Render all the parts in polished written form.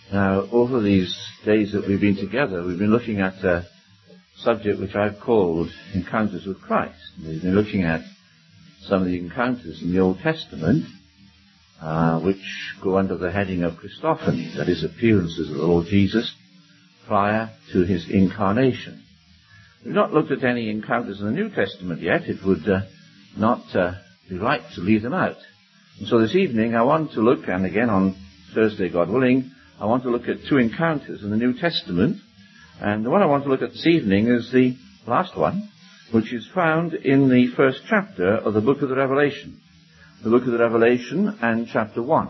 Now, over these days that we've been together, we've been looking at a subject which I've called Encounters with Christ. We've been looking at some of the encounters in the Old Testament, which go under the heading of Christophany, that is, appearances of the Lord Jesus prior to his incarnation. We've not looked at any encounters in the New Testament yet. It would not be right to leave them out. And so this evening I want to look, and again on Thursday, God willing, I want to look at two encounters in the New Testament. And the one I want to look at this evening is the last one, which is found in the first chapter of the book of the Revelation. The book of the Revelation and chapter 1.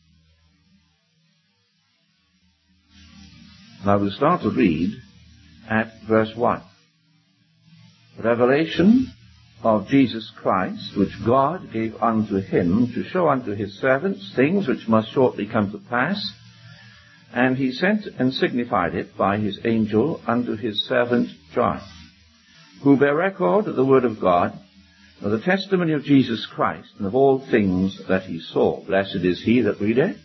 And I will start to read at verse 1. The revelation of Jesus Christ, which God gave unto him to show unto his servants things which must shortly come to pass. And he sent and signified it by his angel unto his servant John, who bare record of the word of God, of the testimony of Jesus Christ, and of all things that he saw. Blessed is he that readeth,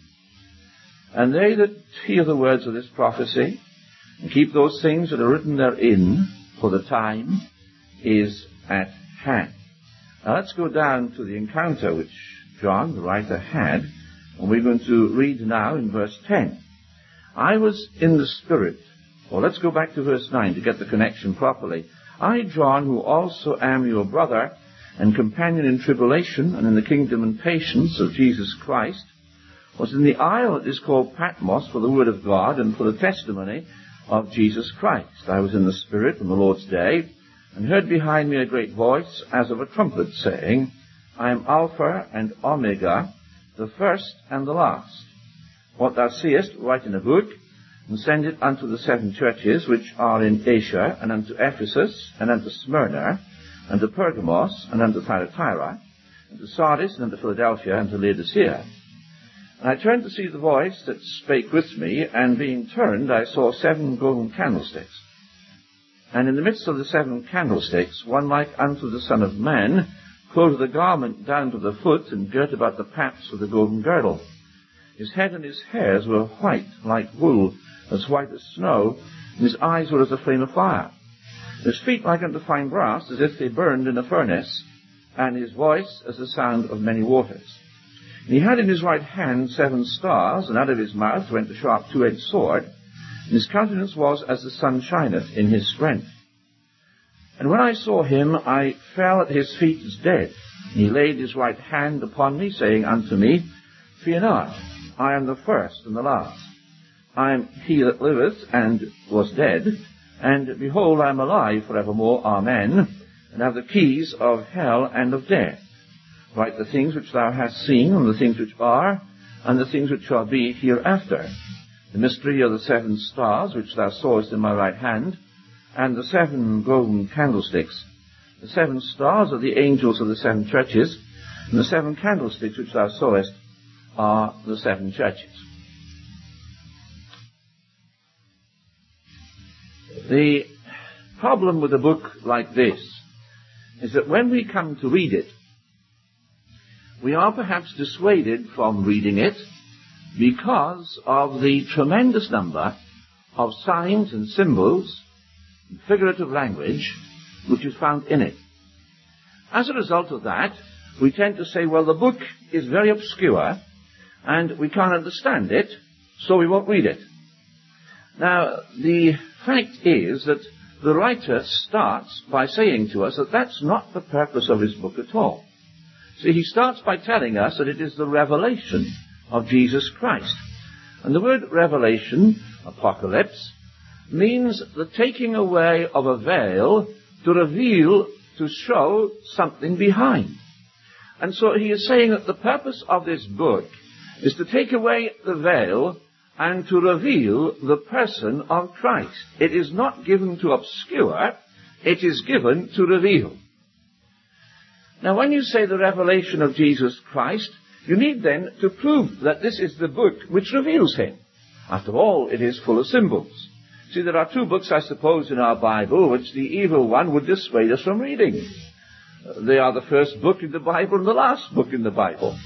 and they that hear the words of this prophecy, and keep those things that are written therein, for the time is at hand. Now let's go down to the encounter which John, the writer, had, and we're going to read now in verse 10. I was in the Spirit. Well, let's go back to verse 9 to get the connection properly. I, John, who also am your brother and companion in tribulation and in the kingdom and patience of Jesus Christ, was in the isle that is called Patmos for the word of God and for the testimony of Jesus Christ. I was in the Spirit on the Lord's day, and heard behind me a great voice as of a trumpet, saying, I am Alpha and Omega, the first and the last. What thou seest, write in a book, and send it unto the seven churches which are in Asia, and unto Ephesus, and unto Smyrna, and to Pergamos, and unto Thyatira, and to Sardis, and unto Philadelphia, and to Laodicea. And I turned to see the voice that spake with me, and being turned, I saw 7 golden candlesticks. And in the midst of the 7 candlesticks, one like unto the Son of Man, clothed with a garment down to the foot, and girt about the paps with a golden girdle. His head and his hairs were white, like wool, as white as snow, and his eyes were as a flame of fire. His feet like unto fine brass, as if they burned in a furnace, and his voice as the sound of many waters. And he had in his right hand 7 stars, and out of his mouth went a sharp 2-edged sword, and his countenance was as the sun shineth in his strength. And when I saw him, I fell at his feet as dead. And he laid his right hand upon me, saying unto me, Fear not, I am the first and the last. I am he that liveth and was dead, and behold, I am alive forevermore, Amen, and have the keys of hell and of death. Write the things which thou hast seen, and the things which are, and the things which shall be hereafter. The mystery of the 7 stars which thou sawest in my right hand, and the 7 golden candlesticks. The 7 stars are the angels of the 7 churches, and the 7 candlesticks which thou sawest are the 7 churches. The problem with a book like this is that when we come to read it, we are perhaps dissuaded from reading it because of the tremendous number of signs and symbols and figurative language which is found in it. As a result of that, we tend to say, well, the book is very obscure and we can't understand it, so we won't read it. Now, the fact is that the writer starts by saying to us that that's not the purpose of his book at all. See, he starts by telling us that it is the revelation of Jesus Christ. And the word revelation, apocalypse, means the taking away of a veil to reveal, to show something behind. And so he is saying that the purpose of this book is to take away the veil and to reveal the person of Christ. It is not given to obscure, it is given to reveal. Now, when you say the revelation of Jesus Christ, you need then to prove that this is the book which reveals him. After all, it is full of symbols. See, there are 2 books, I suppose, in our Bible which the evil one would dissuade us from reading. They are the first book in the Bible and the last book in the Bible.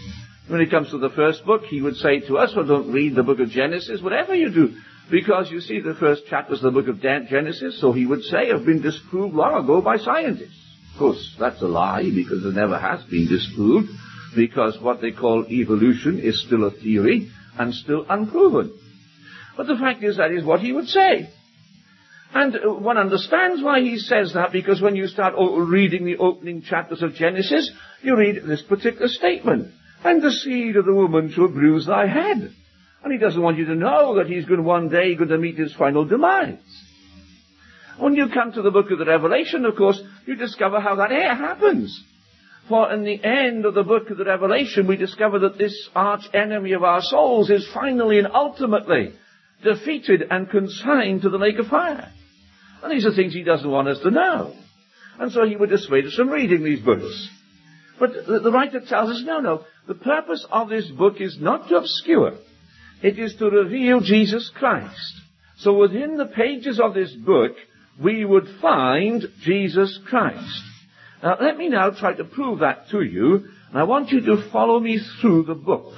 When it comes to the first book, he would say to us, well, don't read the book of Genesis, whatever you do, because you see the first chapters of the book of Genesis, so he would say, have been disproved long ago by scientists. Of course, that's a lie, because it never has been disproved, because what they call evolution is still a theory and still unproven. But the fact is, that is what he would say. And one understands why he says that, because when you start reading the opening chapters of Genesis, you read this particular statement, and the seed of the woman shall bruise thy head. And he doesn't want you to know that he's one day going to meet his final demise. When you come to the book of the Revelation, of course, you discover how that happens. For in the end of the book of the Revelation, we discover that this arch enemy of our souls is finally and ultimately defeated and consigned to the lake of fire. And these are things he doesn't want us to know. And so he would dissuade us from reading these books. But the writer tells us, no, the purpose of this book is not to obscure. It is to reveal Jesus Christ. So within the pages of this book, we would find Jesus Christ. Now, let me now try to prove that to you, and I want you to follow me through the book.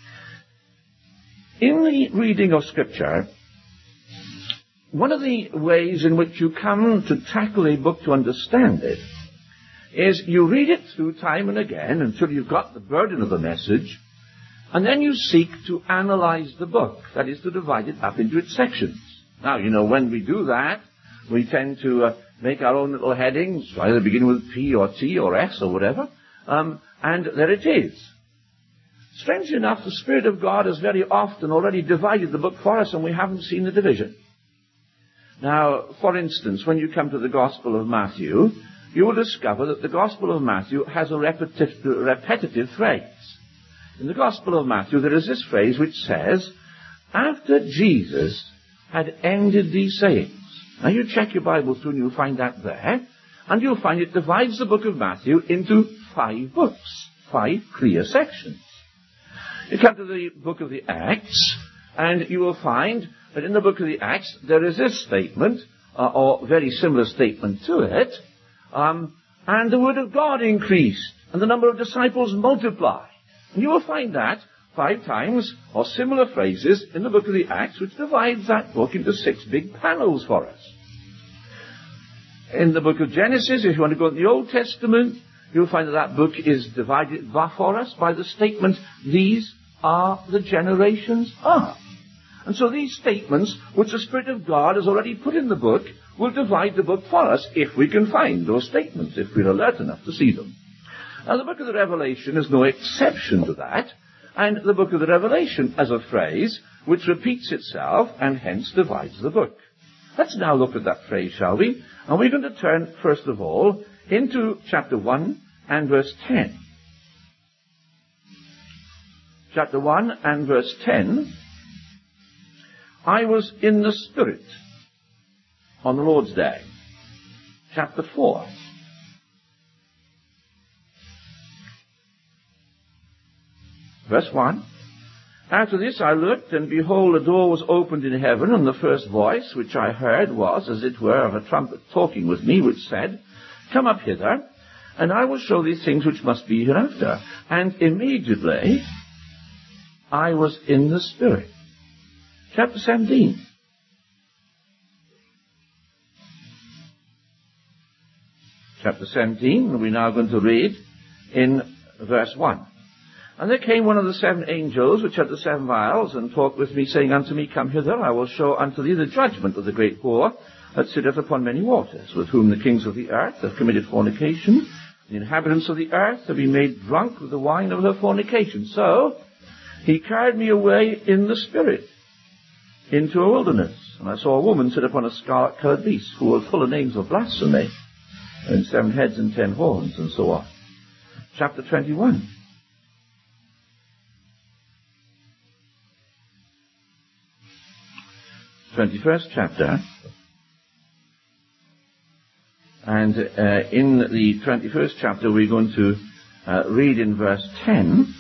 In the reading of Scripture, one of the ways in which you come to tackle a book to understand it is you read it through time and again until you've got the burden of the message, and then you seek to analyze the book, that is, to divide it up into its sections. Now, when we do that, we tend to make our own little headings, either beginning with P or T or S or whatever, and there it is. Strangely enough, the Spirit of God has very often already divided the book for us, and we haven't seen the division. Now, for instance, when you come to the Gospel of Matthew, you will discover that the Gospel of Matthew has a repetitive phrase. In the Gospel of Matthew, there is this phrase which says, after Jesus had ended these sayings. Now, you check your Bible through and you'll find that there, and you'll find it divides the book of Matthew into 5 books, 5 clear sections. You come to the book of the Acts, and you will find that in the book of the Acts, there is this statement, or very similar statement to it, and the word of God increased, and the number of disciples multiplied. And you will find that 5 times, or similar phrases, in the book of the Acts, which divides that book into 6 big panels for us. In the book of Genesis, if you want to go in the Old Testament, you'll find that that book is divided for us by the statement, these are the generations of. And so these statements, which the Spirit of God has already put in the book, will divide the book for us if we can find those statements, if we're alert enough to see them. Now, the book of the Revelation is no exception to that, and the book of the Revelation as a phrase which repeats itself and hence divides the book. Let's now look at that phrase, shall we? And we're going to turn, first of all, into chapter 1 and verse 10. Chapter 1 and verse 10. I was in the Spirit on the Lord's day. Chapter 4. Verse 1. After this I looked, and behold, a door was opened in heaven, and the first voice which I heard was, as it were, of a trumpet talking with me, which said, Come up hither, and I will show thee things which must be hereafter. And immediately I was in the Spirit. Chapter 17. Chapter 17, we're now going to read in verse 1. And there came one of the 7 angels, which had the 7 vials, and talked with me, saying unto me, Come hither, I will show unto thee the judgment of the great whore that sitteth upon many waters, with whom the kings of the earth have committed fornication. The inhabitants of the earth have been made drunk with the wine of her fornication. So he carried me away in the Spirit into a wilderness. And I saw a woman sit upon a scarlet-coloured beast, full of names of blasphemy, and 7 heads and 10 horns, and so on. Chapter 21. 21st chapter, and in the 21st chapter we're going to read in verse 10,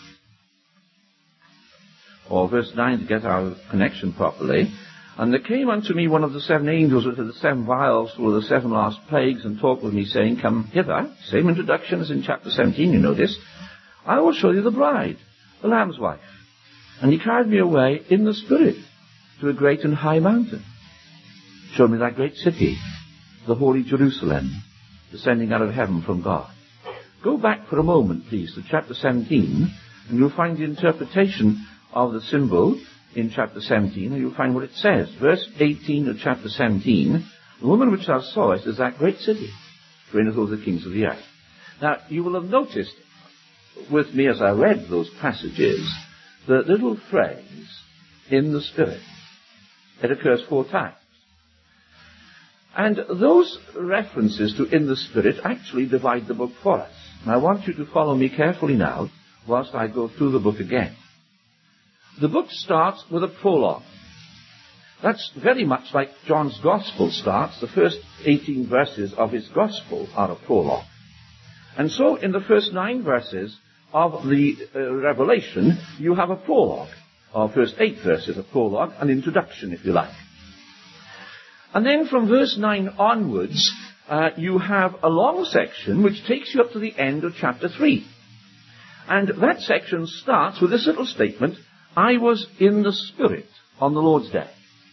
or verse 9 to get our connection properly. And there came unto me one of the 7 angels which had the 7 vials full of the 7 last plagues, and talked with me, saying, Come hither. Same introduction as in chapter 17, you know this. I will show you the bride, the Lamb's wife. And he carried me away in the Spirit to a great and high mountain. Showed me that great city, the holy Jerusalem, descending out of heaven from God. Go back for a moment, please, to chapter 17, and you'll find the interpretation of the symbol in chapter 17, and you'll find what it says. Verse 18 of chapter 17, the woman which thou sawest is that great city, which reigneth over the kings of the earth. Now, you will have noticed with me as I read those passages, the little phrase, in the Spirit. It occurs 4 times. And those references to in the Spirit actually divide the book for us. And I want you to follow me carefully now, whilst I go through the book again. The book starts with a prologue. That's very much like John's Gospel starts. The first 18 verses of his Gospel are a prologue. And so in the first 9 verses of the Revelation, you have a prologue. Or first 8 verses, a prologue, an introduction, if you like. And then from verse 9 onwards, you have a long section which takes you up to the end of chapter 3. And that section starts with this little statement, I was in the Spirit on the Lord's day.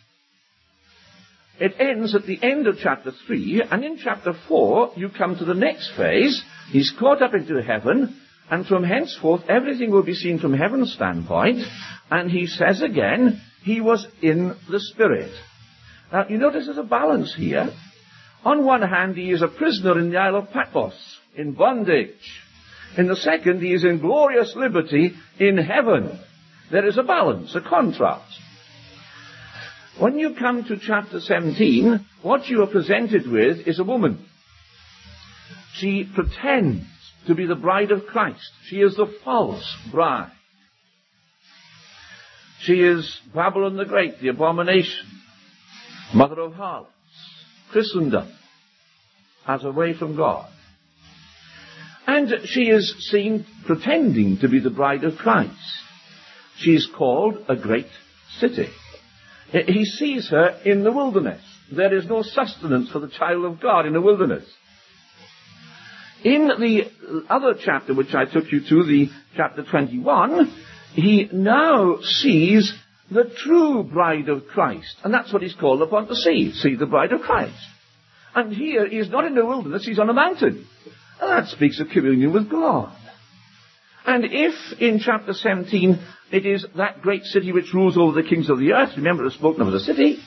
It ends at the end of chapter 3, and in chapter 4, you come to the next phase. He's caught up into heaven, and from henceforth, everything will be seen from heaven's standpoint, and he says again, he was in the Spirit. Now, you notice there's a balance here. On one hand, he is a prisoner in the Isle of Patmos, in bondage. In the second, he is in glorious liberty in heaven. There is a balance, a contrast. When you come to chapter 17, what you are presented with is a woman. She pretends to be the bride of Christ. She is the false bride. She is Babylon the Great, the abomination, mother of harlots, Christendom, as away from God. And she is seen pretending to be the bride of Christ. She is called a great city. He sees her in the wilderness. There is no sustenance for the child of God in the wilderness. In the other chapter which I took you to, the chapter 21, he now sees the true bride of Christ. And that's what he's called upon to see. See the bride of Christ. And here he is not in the wilderness, he's on a mountain. And that speaks of communion with God. And if in chapter 17 it is that great city which rules over the kings of the earth, remember it's spoken of as a city,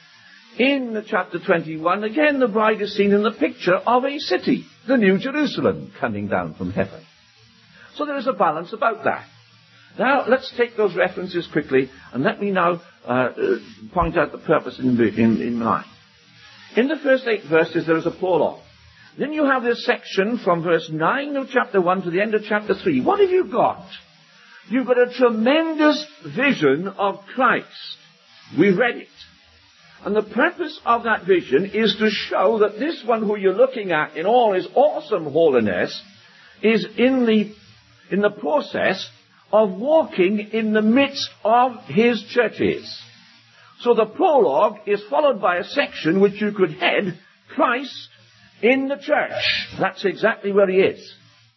in chapter 21 again the bride is seen in the picture of a city, the New Jerusalem, coming down from heaven. So there is a balance about that. Now let's take those references quickly and let me now point out the purpose in mind. In the first 8 verses there is a prologue. Then you have this section from verse 9 of chapter 1 to the end of chapter 3. What have you got? You've got a tremendous vision of Christ. We read it. And the purpose of that vision is to show that this one who you're looking at in all his awesome holiness is in the process of walking in the midst of his churches. So the prologue is followed by a section which you could head Christ in the church. That's exactly where he is.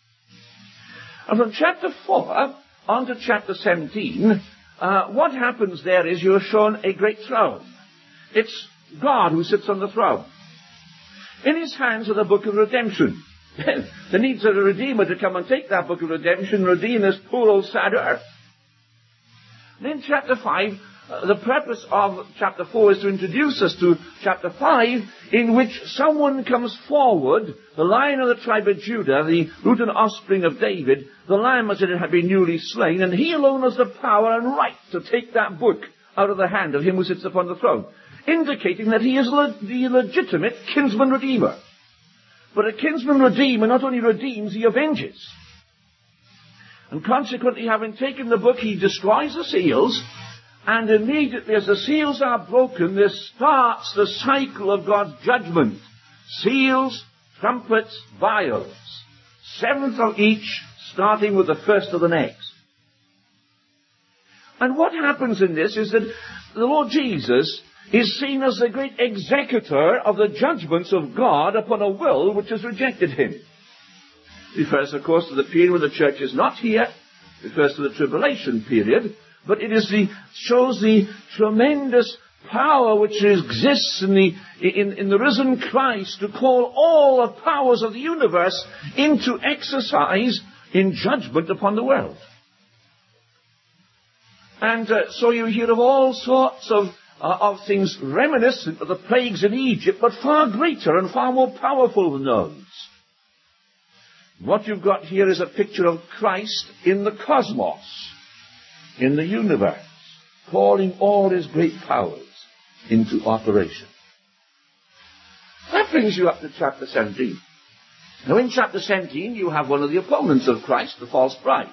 And from chapter 4 on to chapter 17, what happens there is you're shown a great throne. It's God who sits on the throne. In his hands are the book of redemption. There needs a redeemer to come and take that book of redemption, redeem this poor old sad earth. Then chapter 5, the purpose of chapter 4 is to introduce us to chapter 5, in which someone comes forward, the Lion of the tribe of Judah, the root and offspring of David, the Lamb as it had been newly slain, and he alone has the power and right to take that book out of the hand of him who sits upon the throne, indicating that he is the legitimate kinsman redeemer. But a kinsman redeemer not only redeems, he avenges. And consequently, having taken the book, he destroys the seals, and immediately as the seals are broken, there starts the cycle of God's judgment. Seals, trumpets, vials. 7 of each, starting with the first of the next. And what happens in this is that the Lord Jesus is seen as the great executor of the judgments of God upon a will which has rejected him. Refers, of course, to the period when the church is not here, refers to the tribulation period, but it shows the tremendous power which exists in the risen Christ to call all the powers of the universe into exercise in judgment upon the world. And so you hear of all sorts of things reminiscent of the plagues in Egypt, but far greater and far more powerful than those. What you've got here is a picture of Christ in the cosmos, in the universe, calling all his great powers into operation. That brings you up to chapter 17. Now in chapter 17 you have one of the opponents of Christ, the false bride.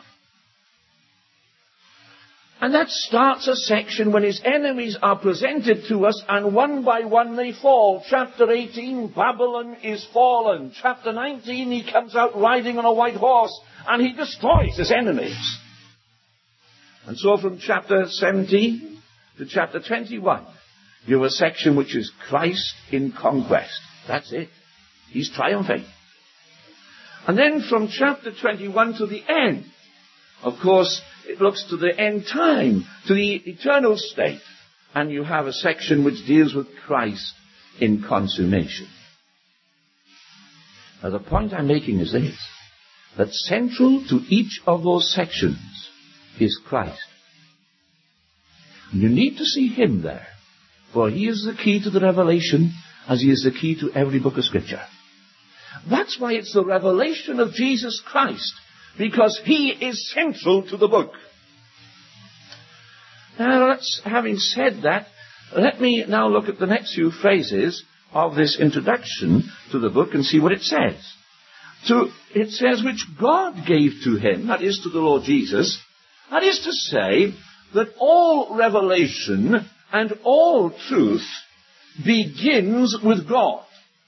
And that starts a section when his enemies are presented to us, and one by one they fall. Chapter 18, Babylon is fallen. Chapter 19, he comes out riding on a white horse, and he destroys his enemies. And so from chapter 17 to chapter 21, you have a section which is Christ in conquest. That's it. He's triumphing. And then from chapter 21 to the end, of course, it looks to the end time, to the eternal state. And you have a section which deals with Christ in consummation. Now the point I'm making is this, that central to each of those sections is Christ. And you need to see him there, for he is the key to the revelation as he is the key to every book of Scripture. That's why it's the revelation of Jesus Christ, because he is central to the book. Now, having said that, let me now look at the next few phrases of this introduction to the book and see what it says. It says, which God gave to him, that is to the Lord Jesus, that is to say, that all revelation and all truth begins with God.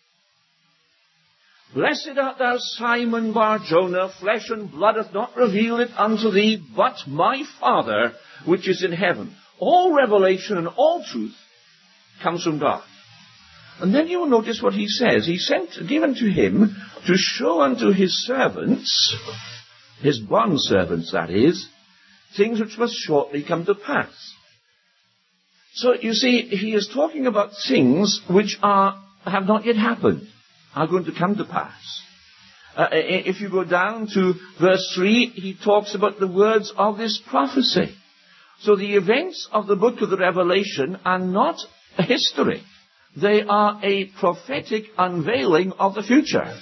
Blessed art thou, Simon Bar-Jonah, flesh and blood hath not revealed it unto thee, but my Father which is in heaven. All revelation and all truth comes from God. And then you will notice what he says. He given to him to show unto his servants, his bondservants that is, things which must shortly come to pass. So you see, he is talking about things which have not yet happened, are going to come to pass. If you go down to verse 3, he talks about the words of this prophecy. So the events of the book of the Revelation are not a history. They are a prophetic unveiling of the future.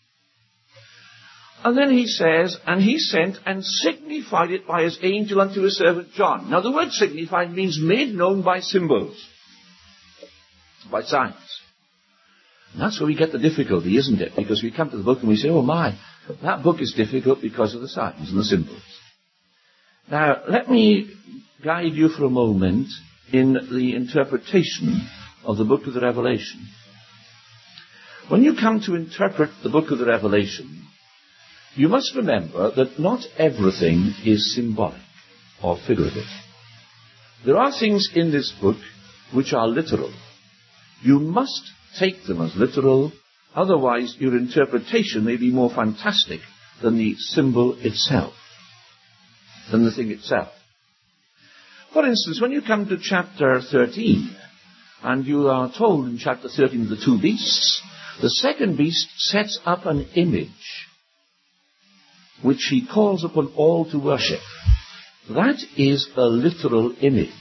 And then he says, and he sent and signified it by his angel unto his servant John. Now the word signified means made known by symbols, by signs. And that's where we get the difficulty, isn't it? Because we come to the book and we say, oh my, that book is difficult because of the signs and the symbols. Now, let me guide you for a moment in the interpretation of the book of the Revelation. When you come to interpret the book of the Revelation, you must remember that not everything is symbolic or figurative. There are things in this book which are literal. You must take them as literal, otherwise your interpretation may be more fantastic than the symbol itself, than the thing itself. For instance, when you come to chapter 13, and you are told in chapter 13 of the two beasts, the second beast sets up an image which he calls upon all to worship. That is a literal image.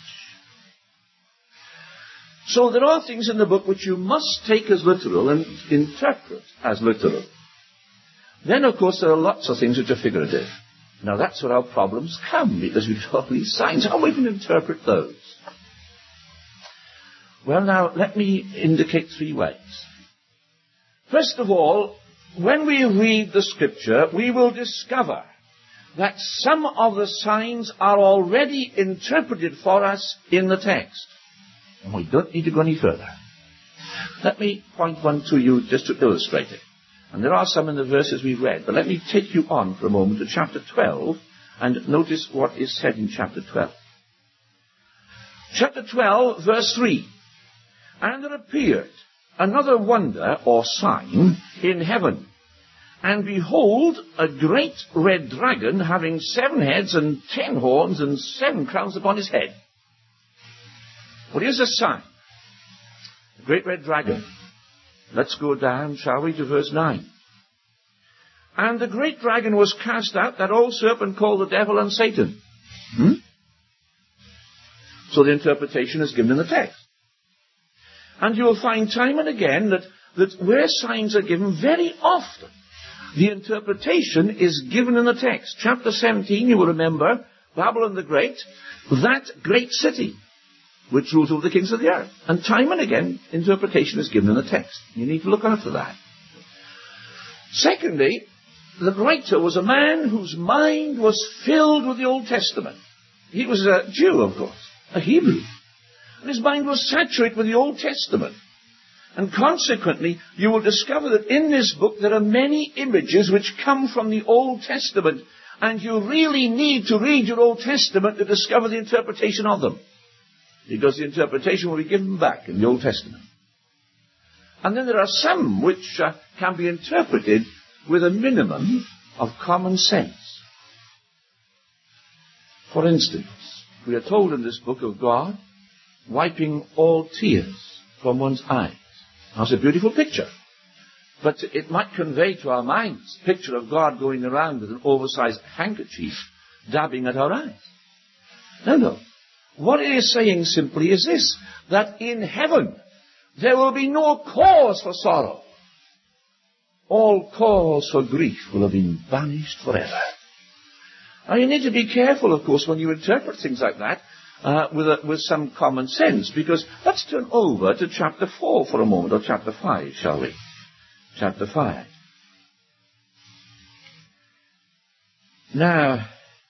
So there are things in the book which you must take as literal and interpret as literal. Then, of course, there are lots of things which are figurative. Now, that's where our problems come, because we've got all these signs. How we can interpret those? Well, now, let me indicate three ways. First of all, when we read the Scripture, we will discover that some of the signs are already interpreted for us in the text. And we don't need to go any further. Let me point one to you just to illustrate it. And there are some in the verses we read, but let me take you on for a moment to chapter 12 and notice what is said in chapter 12. Chapter 12, verse 3. And there appeared another wonder or sign in heaven, And behold, a great red dragon, having 7 heads and 10 horns and 7 crowns upon his head. Well, here's a sign. A great red dragon. Let's go down, shall we, to verse 9. And the great dragon was cast out, that old serpent called the devil and Satan. So the interpretation is given in the text. And you will find time and again that where signs are given, very often the interpretation is given in the text. Chapter 17, you will remember, Babylon the Great, that great city, which rules over the kings of the earth. And time and again, interpretation is given in the text. You need to look after that. Secondly, the writer was a man whose mind was filled with the Old Testament. He was a Jew, of course, a Hebrew. And his mind was saturated with the Old Testament. And consequently, you will discover that in this book there are many images which come from the Old Testament. And you really need to read your Old Testament to discover the interpretation of them. Because the interpretation will be given back in the Old Testament. And then there are some which can be interpreted with a minimum of common sense. For instance, we are told in this book of God, wiping all tears from one's eyes. That's a beautiful picture. But it might convey to our minds a picture of God going around with an oversized handkerchief, dabbing at our eyes. No. What it is saying simply is this, that in heaven there will be no cause for sorrow. All cause for grief will have been banished forever. Now you need to be careful, of course, when you interpret things like that, with some common sense, because let's turn over to chapter 4 for a moment, or chapter 5, shall we? Chapter 5. Now,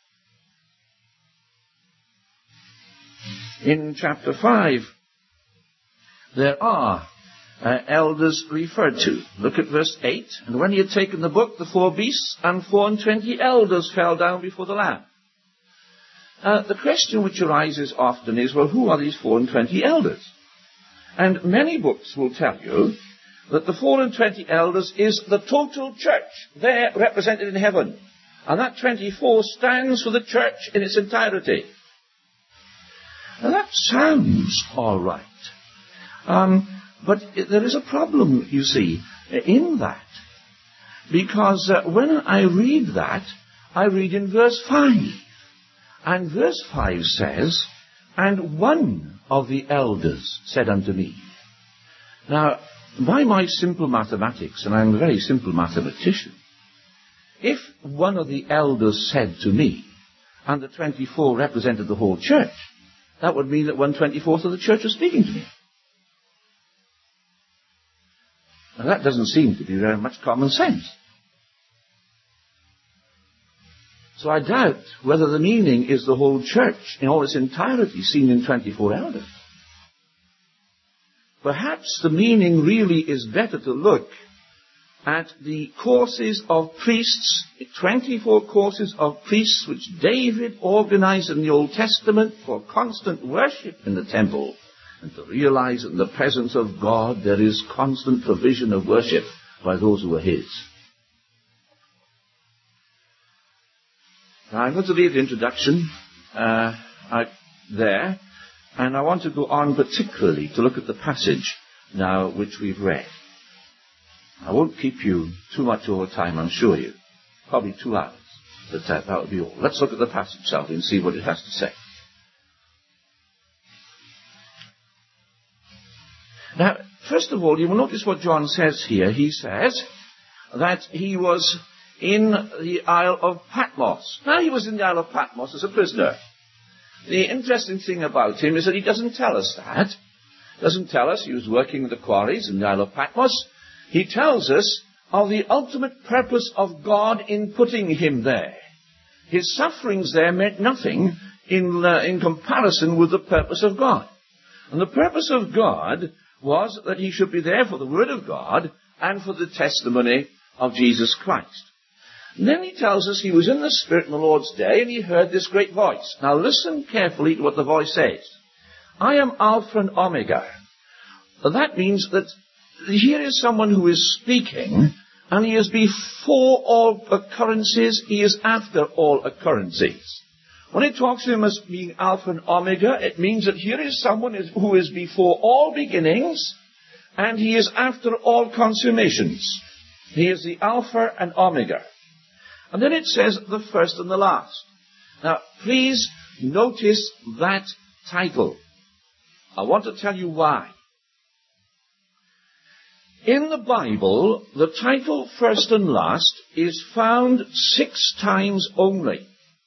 in chapter 5, there are elders referred to. Look at verse 8. And when he had taken the book, the 4 beasts and 24 elders fell down before the Lamb. The question which arises often is, well, who are these 24 elders? And many books will tell you that the 24 elders is the total church there represented in heaven. And that 24 stands for the church in its entirety. Now that sounds all right. But there is a problem, you see, in that. Because when I read that, I read in verse 5. And verse 5 says, and one of the elders said unto me. Now, by my simple mathematics, and I'm a very simple mathematician, if one of the elders said to me, and the 24 represented the whole church, that would mean that 1/24 of the church was speaking to me. Now that doesn't seem to be very much common sense. So I doubt whether the meaning is the whole church in all its entirety seen in 24 elders. Perhaps the meaning really is better to look at the courses of priests, 24 courses of priests which David organized in the Old Testament for constant worship in the temple, and to realize that in the presence of God there is constant provision of worship by those who are His. Now I'm going to leave the introduction out there, and I want to go on particularly to look at the passage now which we've read. I won't keep you too much over time, I'm sure you. Probably 2 hours. But that will be all. Let's look at the passage, shall we, and see what it has to say. Now, first of all, you will notice what John says here. He says that he was in the Isle of Patmos. Now, he was in the Isle of Patmos as a prisoner. The interesting thing about him is that he doesn't tell us that. He doesn't tell us he was working in the quarries in the Isle of Patmos. He tells us of the ultimate purpose of God in putting him there. His sufferings there meant nothing in comparison with the purpose of God. And the purpose of God was that he should be there for the Word of God and for the testimony of Jesus Christ. And then he tells us he was in the Spirit in the Lord's day and he heard this great voice. Now listen carefully to what the voice says. I am Alpha and Omega. That means that here is someone who is speaking, And he is before all occurrences, he is after all occurrences. When it talks to him as being Alpha and Omega, it means that here is someone who is before all beginnings, and he is after all consummations. He is the Alpha and Omega. And then it says the first and the last. Now, please notice that title. I want to tell you why. In the Bible, the title first and last is found 6 times only.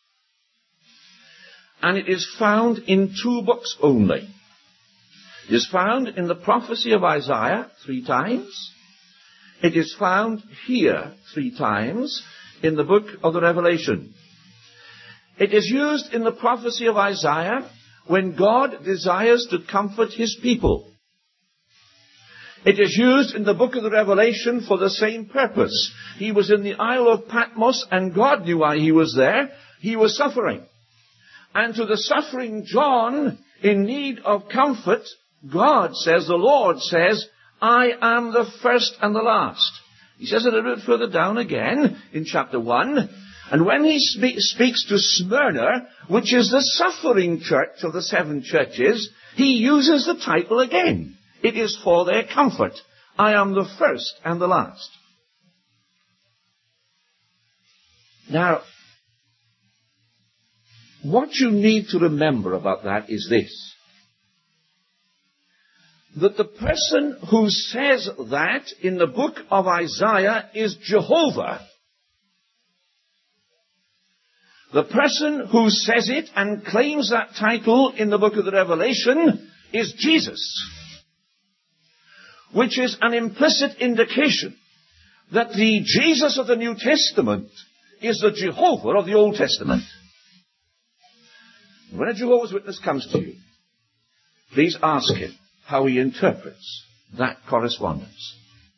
And it is found in 2 books only. It is found in the prophecy of Isaiah 3 times. It is found here 3 times in the book of the Revelation. It is used in the prophecy of Isaiah when God desires to comfort his people. It is used in the book of the Revelation for the same purpose. He was in the Isle of Patmos, and God knew why he was there. He was suffering. And to the suffering John, in need of comfort, God says, the Lord says, I am the first and the last. He says it a little bit further down again in chapter 1. And when he speaks to Smyrna, which is the suffering church of the 7 churches, he uses the title again. It is for their comfort. I am the first and the last. Now, what you need to remember about that is this. That the person who says that in the book of Isaiah is Jehovah. The person who says it and claims that title in the book of the Revelation is Jesus. Which is an implicit indication that the Jesus of the New Testament is the Jehovah of the Old Testament. When a Jehovah's Witness comes to you, please ask him how he interprets that correspondence.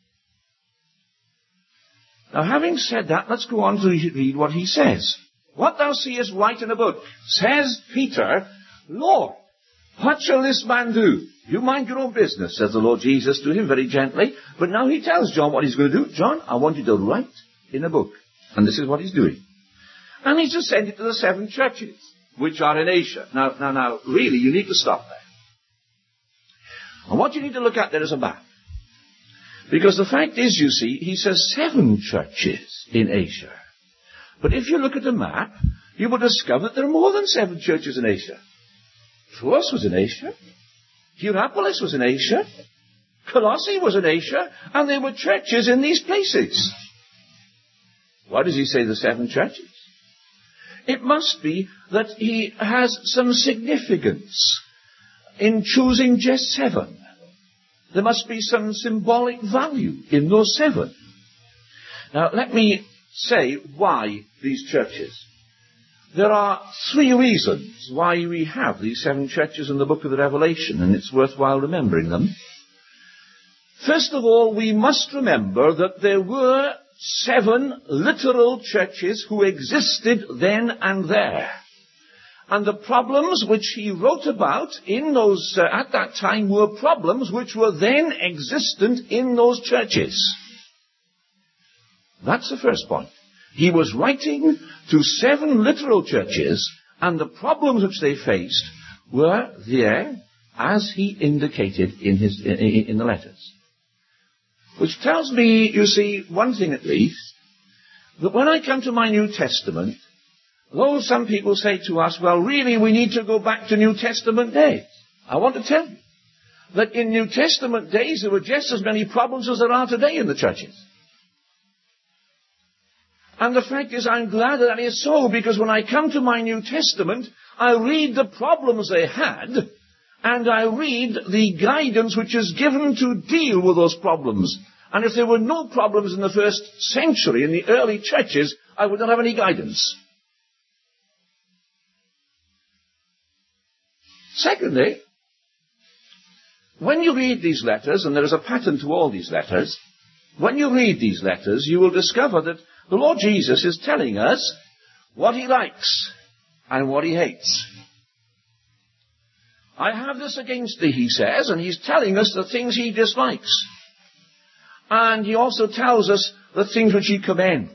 Now, having said that, let's go on to read what he says. What thou seest write in a book, says Peter, Lord, what shall this man do? You mind your own business, says the Lord Jesus to him very gently. But now he tells John what he's going to do. John, I want you to write in a book. And this is what he's doing. And he's to send it to the 7 churches, which are in Asia. Now, really, you need to stop there. And what you need to look at there is a map. Because the fact is, you see, he says 7 churches in Asia. But if you look at the map, you will discover that there are more than 7 churches in Asia. Troas was in Asia. Hierapolis was in Asia. Colossae was in Asia. And there were churches in these places. Why does he say the 7 churches? It must be that he has some significance in choosing just 7. There must be some symbolic value in those 7. Now, let me say why these churches. There are 3 reasons why we have these 7 churches in the book of the Revelation, and it's worthwhile remembering them. First of all, we must remember that there were 7 literal churches who existed then and there. And the problems which he wrote about in those, at that time, were problems which were then existent in those churches. That's the first point. He was writing to 7 literal churches, and the problems which they faced were there, as he indicated in the letters. Which tells me, you see, one thing at least, that when I come to my New Testament, though some people say to us, well, really, we need to go back to New Testament days. I want to tell you that in New Testament days, there were just as many problems as there are today in the churches. And the fact is, I'm glad that is so, because when I come to my New Testament, I read the problems they had, and I read the guidance which is given to deal with those problems. And if there were no problems in the first century, in the early churches, I would not have any guidance. Secondly, when you read these letters, and there is a pattern to all these letters, when you read these letters, you will discover that the Lord Jesus is telling us what he likes and what he hates. I have this against thee, he says, and he's telling us the things he dislikes. And he also tells us the things which he commends.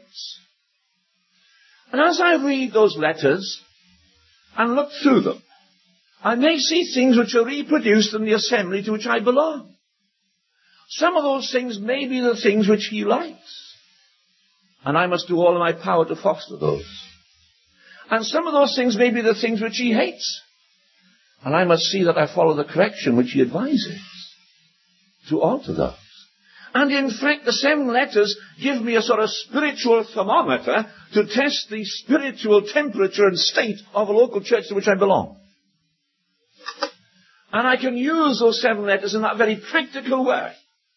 And as I read those letters and look through them, I may see things which are reproduced in the assembly to which I belong. Some of those things may be the things which he likes. And I must do all in my power to foster those. And some of those things may be the things which he hates. And I must see that I follow the correction which he advises to alter those. And in fact, the 7 letters give me a sort of spiritual thermometer to test the spiritual temperature and state of a local church to which I belong. And I can use those 7 letters in that very practical way.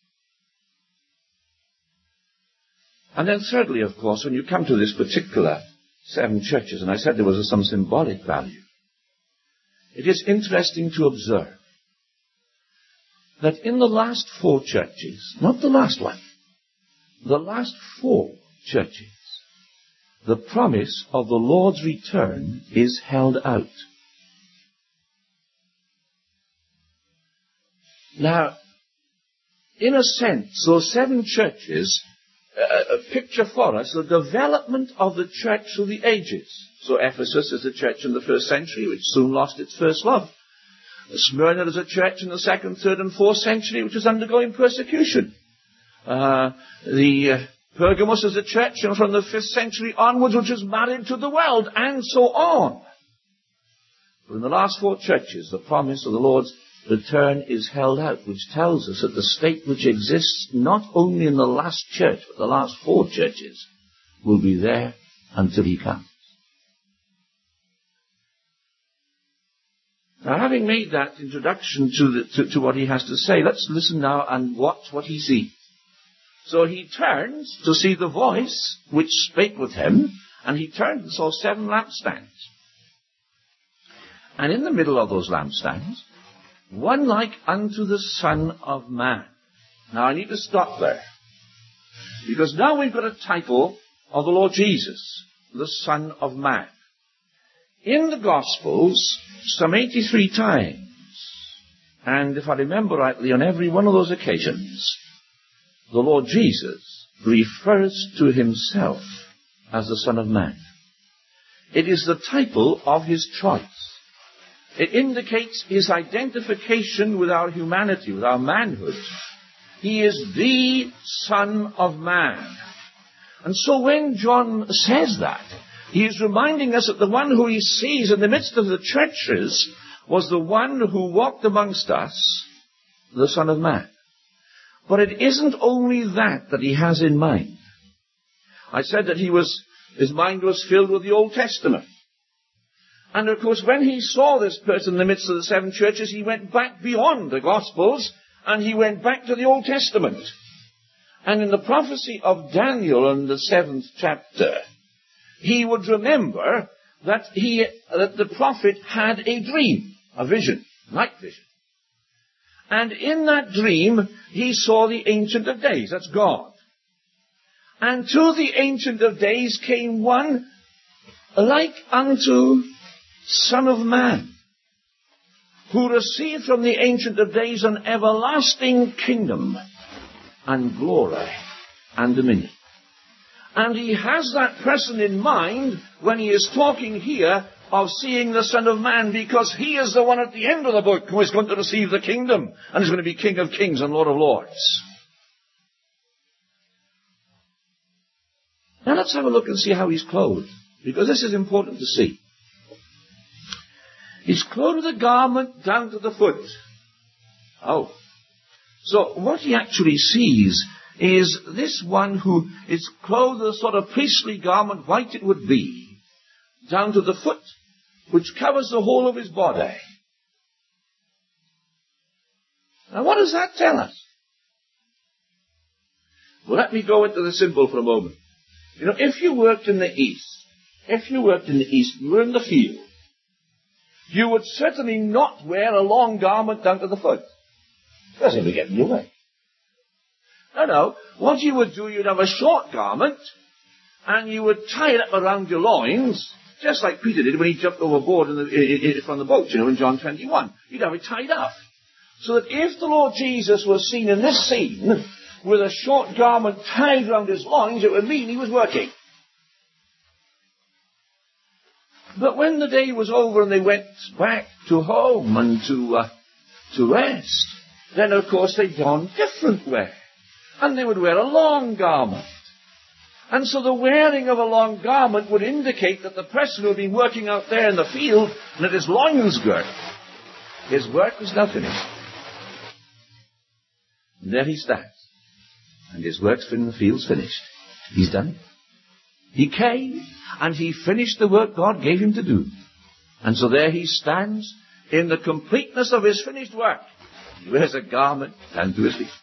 And then thirdly, of course, when you come to this particular 7 churches, and I said there was some symbolic value, it is interesting to observe that in the last 4 churches, not the last one, the last 4 churches, the promise of the Lord's return is held out. Now, in a sense, those 7 churches picture for us the development of the church through the ages. So Ephesus is a church in the 1st century which soon lost its first love. Smyrna is a church in the 2nd, 3rd and 4th century which is undergoing persecution. The Pergamos is a church from the 5th century onwards which is married to the world, and so on. But in the last 4 churches, the promise of the Lord's return is held out, which tells us that the state which exists not only in the last church, but the last 4 churches will be there until he comes. Now, having made that introduction to what he has to say, let's listen now and watch what he sees. So he turns to see the voice which spake with him, and he turned and saw 7 lampstands. And in the middle of those lampstands, one like unto the Son of Man. Now I need to stop there, because now we've got a title of the Lord Jesus, the Son of Man. In the Gospels, some 83 times, and if I remember rightly, on every one of those occasions, the Lord Jesus refers to himself as the Son of Man. It is the title of his choice. It indicates his identification with our humanity, with our manhood. He is the Son of Man. And so when John says that, he is reminding us that the one who he sees in the midst of the churches was the one who walked amongst us, the Son of Man. But it isn't only that he has in mind. I said that his mind was filled with the Old Testament. And of course, when he saw this person in the midst of the 7 churches, he went back beyond the Gospels, and he went back to the Old Testament. And in the prophecy of Daniel in the 7th chapter, he would remember that the prophet had a dream, a vision, night vision. And in that dream, he saw the Ancient of Days, that's God. And to the Ancient of Days came one like unto Son of Man, who received from the Ancient of Days an everlasting kingdom and glory and dominion. And he has that person in mind when he is talking here of seeing the Son of Man, because he is the one at the end of the book who is going to receive the kingdom and is going to be King of Kings and Lord of Lords. Now let's have a look and see how he's clothed, because this is important to see. He's clothed with a garment down to the foot. Oh. So what he actually sees is this one who is clothed with a sort of priestly garment, white it would be, down to the foot, which covers the whole of his body. Now what does that tell us? Well, let me go into the symbol for a moment. You know, if you worked in the East, you were in the field, you would certainly not wear a long garment down to the foot. Because it would get in your way. No. What you would do, you'd have a short garment, and you would tie it up around your loins, just like Peter did when he jumped overboard from the boat, in John 21. You'd have it tied up. So that if the Lord Jesus was seen in this scene, with a short garment tied round his loins, it would mean he was working. But when the day was over and they went back to home and to rest, then of course they donned different wear. And they would wear a long garment. And so the wearing of a long garment would indicate that the person who had been working out there in the field and had his loins girt, his work was now finished. And there he stands. And his work's in the field's finished. He's done it. He came and he finished the work God gave him to do. And so there he stands in the completeness of his finished work. He wears a garment down to his feet.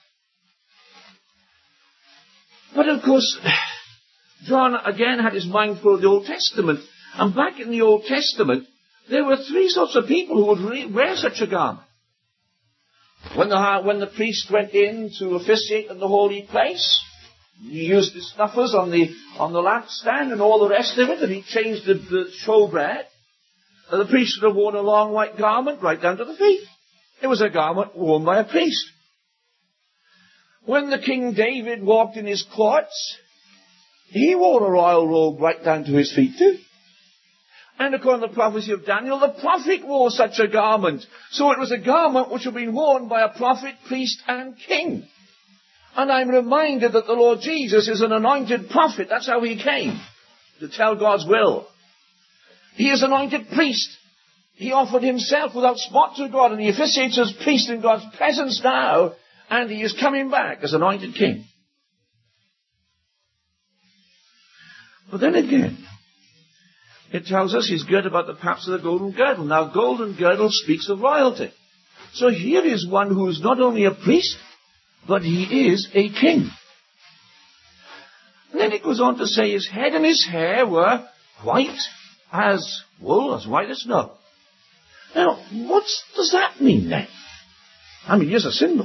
But of course, John again had his mind full of the Old Testament. And back in the Old Testament, there were three sorts of people who would wear such a garment. When the priest went in to officiate in the holy place, he used his snuffers on the lampstand and all the rest of it, and he changed the showbread. The priest should have worn a long white garment right down to the feet. It was a garment worn by a priest. When the King David walked in his courts, he wore a royal robe right down to his feet too. And according to the prophecy of Daniel, the prophet wore such a garment. So it was a garment which had been worn by a prophet, priest, and king. And I'm reminded that the Lord Jesus is an anointed prophet. That's how he came, to tell God's will. He is anointed priest. He offered himself without spot to God, and he officiates as priest in God's presence now, and he is coming back as anointed king. But then again, it tells us he's girt about the paps of the golden girdle. Now, golden girdle speaks of royalty. So here is one who is not only a priest, but he is a king. And then it goes on to say his head and his hair were white as wool, as white as snow. Now, what does that mean then? I mean, here's a symbol.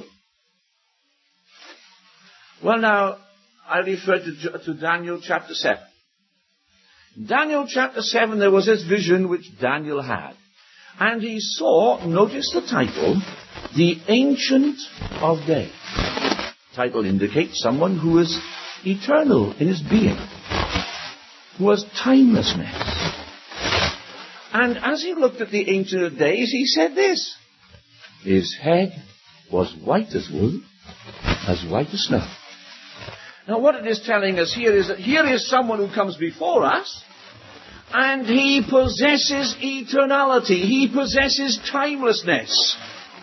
Well, now, I refer to Daniel chapter 7. In Daniel chapter 7, there was this vision which Daniel had. And he saw, notice the title, the Ancient of Days. The title indicates someone who is eternal in his being, who has timelessness. And as he looked at the Ancient of Days, he said this: his head was white as wool, as white as snow. Now what it is telling us here is that here is someone who comes before us, and he possesses eternality. He possesses timelessness.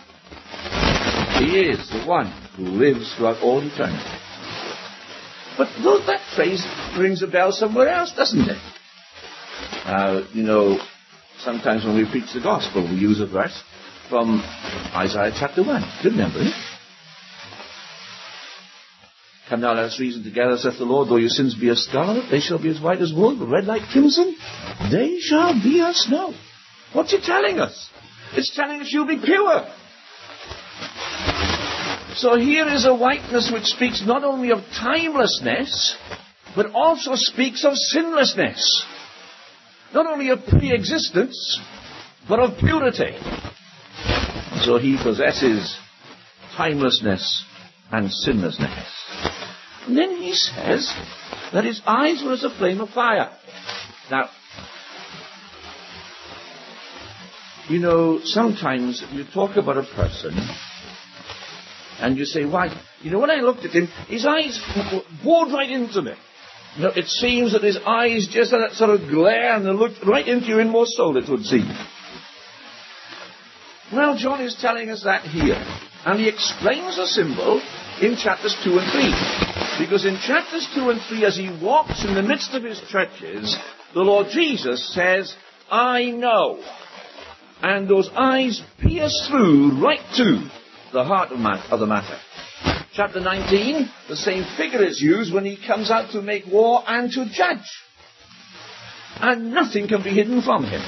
He is the one who lives throughout all eternity. But that phrase rings a bell somewhere else, doesn't it? Sometimes when we preach the gospel, we use a verse from Isaiah chapter 1. Do you remember it? Come now, let us reason together, saith the Lord. Though your sins be as scarlet, they shall be as white as wool, but red like crimson, they shall be as snow. What's it telling us? It's telling us you'll be pure. So here is a whiteness which speaks not only of timelessness, but also speaks of sinlessness. Not only of pre-existence, but of purity. So he possesses timelessness and sinlessness. And then he says that his eyes were as a flame of fire. Now, sometimes you talk about a person and you say, why? When I looked at him, his eyes bored right into me. It seems that his eyes just had that sort of glare and they looked right into your inmost soul, it would seem. Well, John is telling us that here. And he explains the symbol in chapters 2 and 3. Because in chapters 2 and 3, as he walks in the midst of his churches, the Lord Jesus says, I know. And those eyes pierce through right to the heart of the matter. Chapter 19, the same figure is used when he comes out to make war and to judge. And nothing can be hidden from him.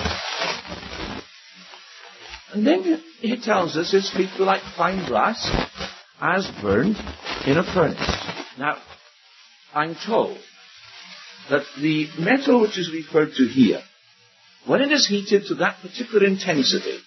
And then he tells us his feet were like fine brass, as burned in a furnace. Now, I'm told that the metal which is referred to here, when it is heated to that particular intensity,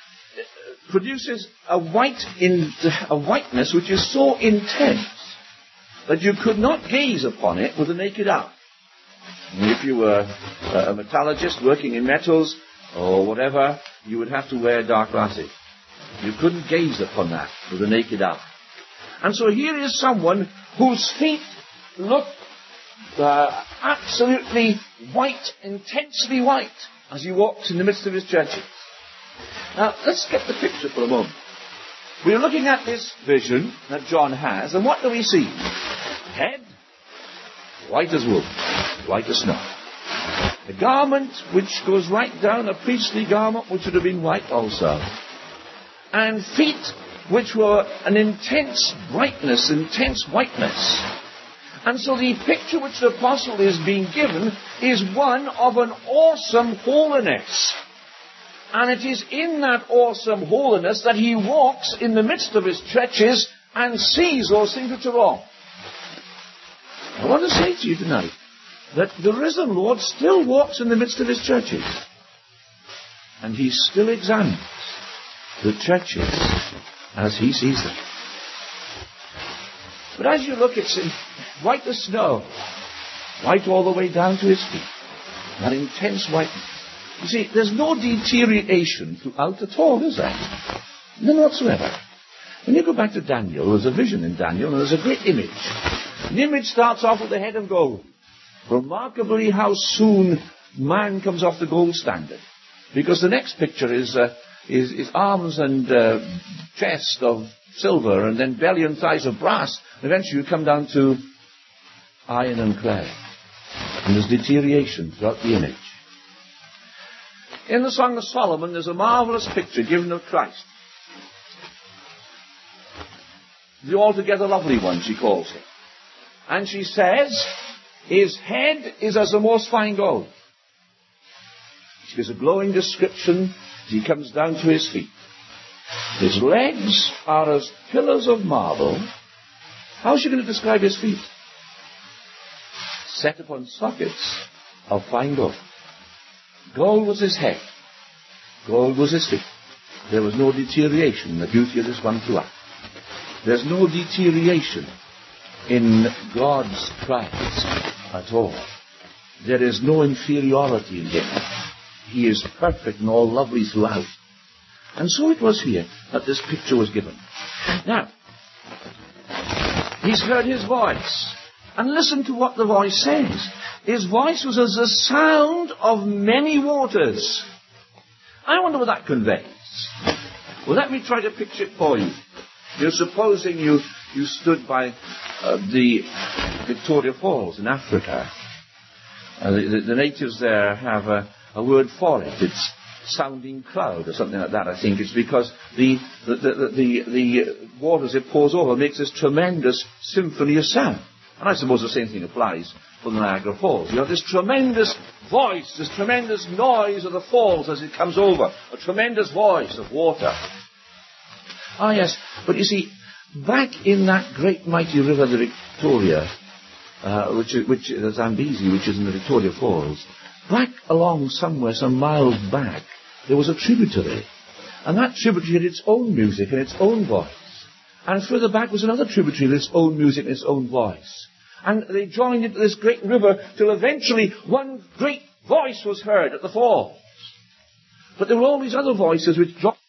produces a whiteness which is so intense that you could not gaze upon it with the naked eye. If you were a metallurgist working in metals or whatever, you would have to wear dark glasses. You couldn't gaze upon that with the naked eye. And so here is someone whose feet look absolutely white, intensely white, as he walks in the midst of his churches. Now, let's get the picture for a moment. We're looking at this vision that John has, and what do we see? Head, white as wool, white as snow. A garment which goes right down, a priestly garment which would have been white also. And feet which were an intense brightness, intense whiteness. And so the picture which the apostle is being given is one of an awesome holiness. And it is in that awesome holiness that he walks in the midst of his churches and sees those things which are wrong. I want to say to you tonight that the risen Lord still walks in the midst of his churches. And he still examines the churches as he sees them. But as you look, it's white as snow, white all the way down to his feet. That intense whiteness. You see, there's no deterioration throughout at all, is there? None whatsoever. When you go back to Daniel, there's a vision in Daniel, and there's a great image. The image starts off with the head of gold. Remarkably how soon man comes off the gold standard. Because the next picture is arms and chest of silver, and then belly and thighs of brass. And eventually you come down to iron and clay. And there's deterioration throughout the image. In the Song of Solomon, there's a marvelous picture given of Christ. The altogether lovely one, she calls him. And she says, his head is as the most fine gold. She gives a glowing description as he comes down to his feet. His legs are as pillars of marble. How is she going to describe his feet? Set upon sockets of fine gold. Gold was his head. Gold was his feet. There was no deterioration in the beauty of this one throughout. There's no deterioration in God's Christ at all. There is no inferiority in him. He is perfect and all lovely throughout. And so it was here that this picture was given. Now, he's heard his voice. And listen to what the voice says. His voice was as the sound of many waters. I wonder what that conveys. Well, let me try to picture it for you. You're supposing you stood by the Victoria Falls in Africa. The natives there have a word for it. It's sounding cloud or something like that, I think. It's because the waters it pours over makes this tremendous symphony of sound. And I suppose the same thing applies for the Niagara Falls. You have this tremendous voice, this tremendous noise of the falls as it comes over. A tremendous voice of water. Ah, yes. But you see, back in that great mighty river, the Victoria, which the Zambezi, which is in the Victoria Falls, back along somewhere, some miles back, there was a tributary. And that tributary had its own music and its own voice. And further back was another tributary with its own music and its own voice. And they joined into this great river till eventually one great voice was heard at the falls. But there were all these other voices which joined